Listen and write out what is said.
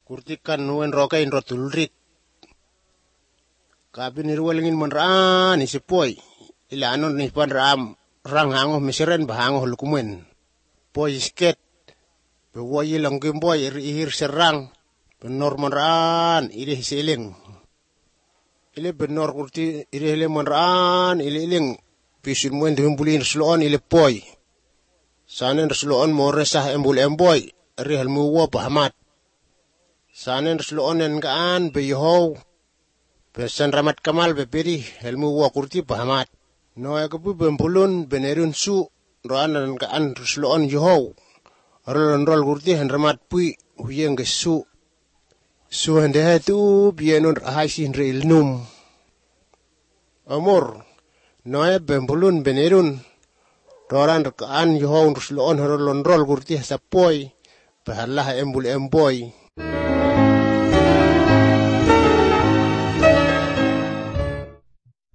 kurtikan nuen rokain rotulrik. Kabin irwalingin manraan isipoi. Ilanon ni pan rang hangoh misiren bahangoh lukumen. Poi isket. Bewai ilang gimboy ihir serang. Benor manraan ilih siling. Ilih benor kurti ilih iling manraan ilih iling. Pisin muen dihumbulin resloon ilih poi. Sanen resloon moresah embul emboy. Rihal muwa pahamat. Sanen resloon engaan beyohow. Besan ramat kamal beperi helmu wa kurti pahamat. Noya kepu bempulun benerun su roanan kaan resloon yohow. Rolon rol kurti hen ramat pui huyeng gesu. Su hendehe tu bienun rahaisin reilnum. Amor noya bempulun benerun roanan kaan yohow resloon rolon rol kurti sapoi. Bahalah embul emboy.